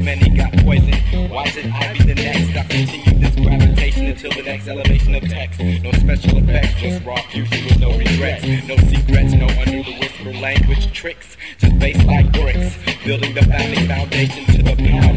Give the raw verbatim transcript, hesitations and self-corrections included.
many got poisoned. Why should I be the next? I continue this gravitation until the next elevation of text. No special effects, just raw fusion with no regrets. No secrets, no under the whisper language tricks. Just bass like bricks, building the family foundation to the